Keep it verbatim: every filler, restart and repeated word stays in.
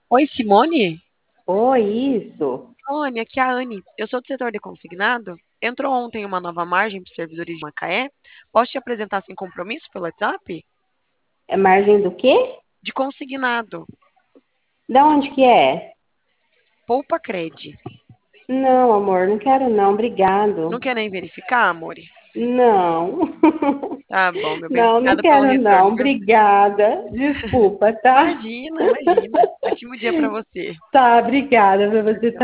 Oi, Simone? Oi, isso. Simone, aqui é a Anne. Eu sou do setor de consignado. Entrou ontem uma nova margem para os servidores de Macaé. Posso te apresentar sem compromisso pelo WhatsApp? É margem do quê? De consignado. Da onde que é? Poupa Cred. Não, amor, não quero não, Não obrigado. quer nem verificar, amore? Não. Tá bom, meu bem. Não, não Obrigada pelo quero não, retorno, viu? obrigada. Desculpa, tá? Imagina, imagina. Ótimo dia para você. Tá, obrigada pra Tchau, você tchau.